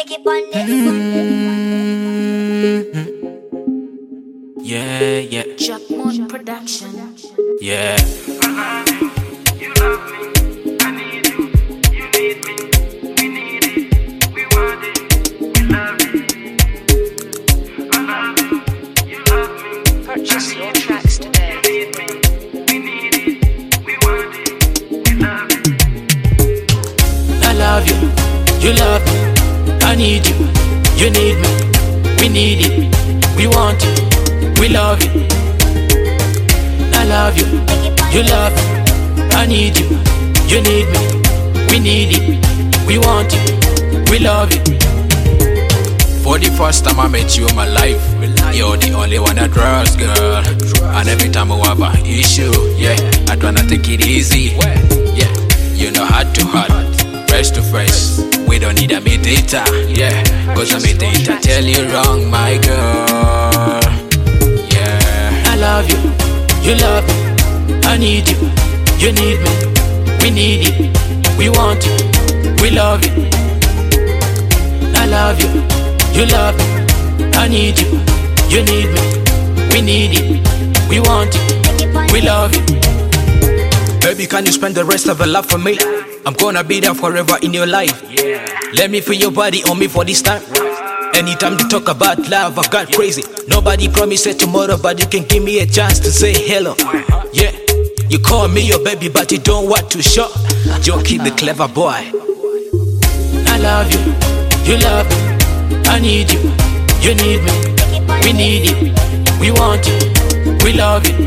Yeah, yeah. Jack Moon Production. Yeah. You love me, I need you, you need me, we need it, we want it, we love it. I love it, you love me. Purchase your tracks today. We need it, we want it, we love it. I love you, you love me. I need you, you need me. We need it, we want it, we love it. I love you, you love me. I need you, you need me. We need it, we want it, we love it. For the first time I met you in my life, you're the only one I trust, girl. And every time I have an issue, yeah, I try not to take it easy. Yeah, you know heart to heart, face to face. We don't need a mediator, yeah, cause a mediator tell you wrong, my girl. Yeah, I love you, you love me. I need you, you need me. We need it, we want it, we love it. I love you, you love me. I need you, you need me. We need it, we want it, we love it. Baby, can you spend the rest of your life for me? I'm gonna be there forever in your life. Let me feel your body on me for this time. Anytime you talk about love, I've got crazy. Nobody promised it tomorrow, but you can give me a chance to say hello. Yeah, you call me your baby, but you don't want to show. Jokey the clever boy. I love you, you love me. I need you, you need me. We need it, we want it, we love it.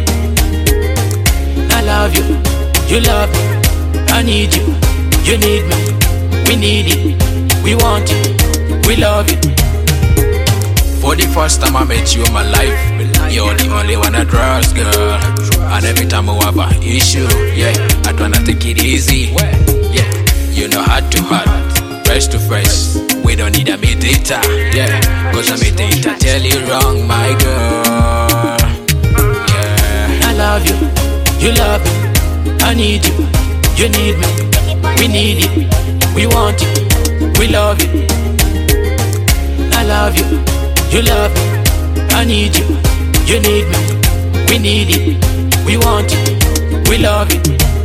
I love you, you love me. I need you, you need me. We need it, we want it, we love it. For the first time I met you in my life, you're the only one I trust, girl. And every time I have an issue, yeah, I try not to take it easy. Yeah, you know heart to heart, face to face. We don't need a mediator, yeah, cause a mediator tell you wrong, my girl. Yeah, I love you, you love me. I need you, you need me. We need it, we want it, we love it. I love you, you love me. I need you, you need me. We need it, we want it, we love it.